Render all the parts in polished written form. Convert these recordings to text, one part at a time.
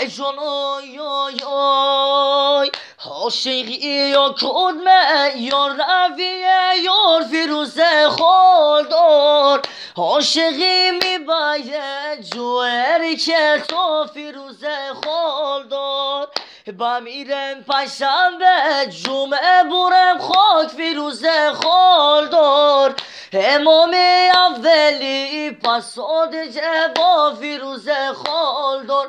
ای جان آی آی آی عاشقی یا کدمه یا رویه یا فیروز خالدار عاشقی میباید جوهری که تو فیروز خالدار بمیرم پنجشنبه جمعه برم خاک فیروز خالدار امام اولی پس صادقه با فیروز خالدار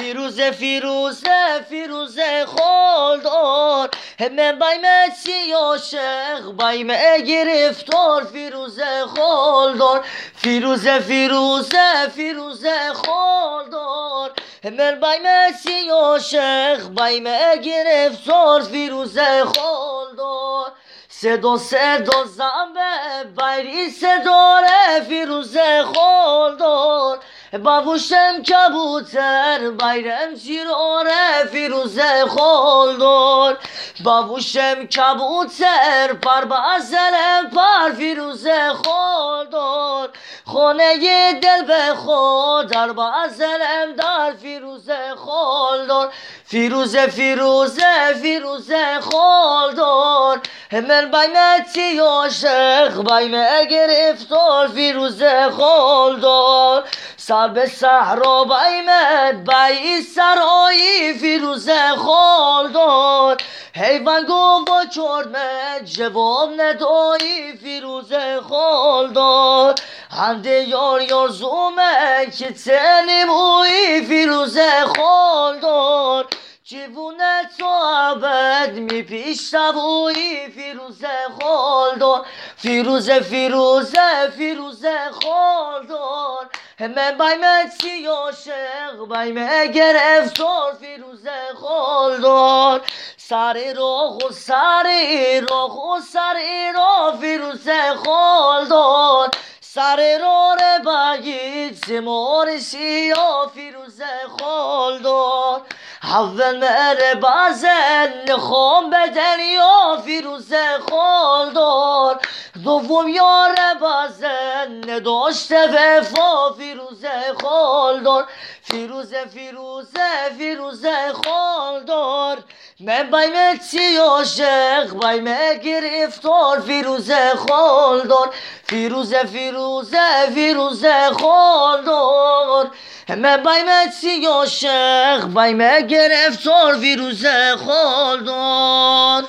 فیروز خالدار من بایم چی عاشق بایم گرفتار فیروز خالدار فیروز خالدار من بایم چی عاشق بایم گرفتار فیروز خالدار صدا زنبه بایری صداره فیروز خالدار بابوشم کبوتر بایرم شیراره فیروز خالدار بابوشم کبوتر پر بازلم پر فیروز خالدار خانه دل به خود در بازلم در فیروز خالدار فیروز خالدار من بایم چی عاشق بایم گرفتار فیروز خالدار سر به صحرا بایم بایی سرایی فیروز خالدار حیوان گم با چرمه جواب ندایی فیروز خالدار هنده یار زومه که تنموی فیروز خالدار جوونه تو عبد می پیش تبوی فیروز خالدار فیروز خالدار من بایم چی عاشق بایم گرفتار فیروز خالدار سر راه فیروز خالدار سر راه بگید سمار سیاه فیروز خالدار اول مره بازن نخوام بدن یا فیروز خالدار دوم یار بازن نداشته وفا فیروز خالدار فیروز خالدار من بایم چی عاشق بایم گرفتار فیروز خالدار فیروز خالدار من بایم چی عاشق بایم گرفتار فیروز خالدار